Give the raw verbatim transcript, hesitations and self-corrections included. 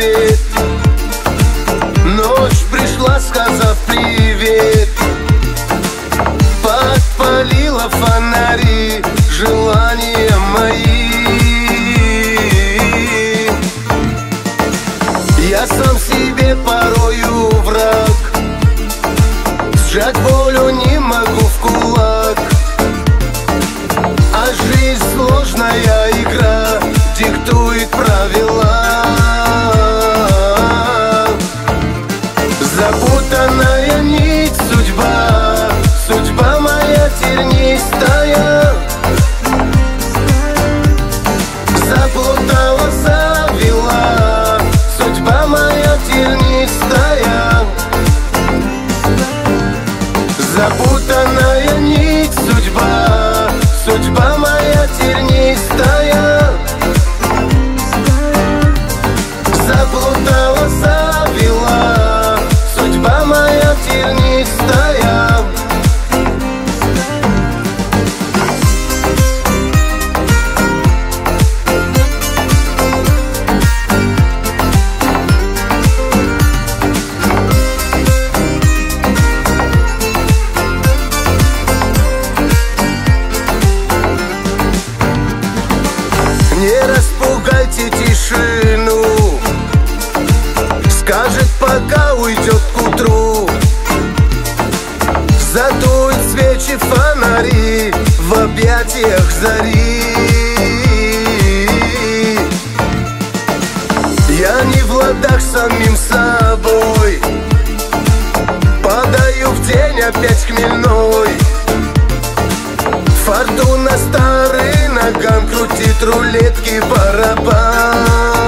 свет. Ночь пришла, сказав привет. Подпалила фонари желания мои. Я сам себе порою враг, сжать волю не могу в кулак. А жизнь сложная игра, диктует правила. Запутанная нить судьба, судьба моя тернистая. Заплутала, завела, судьба моя тернистая. Запутанная нить судьба, судьба моя тернистая. Заплутала, завела, судьба моя тернистая. Не распугайте тишину, скажет, пока уйдет к утру. Задуют свечи, фонари в объятиях зари. Я не в ладах с самим собой, падаю в день опять хмельной. Фортуна старый ногам крутит рулетки барабан.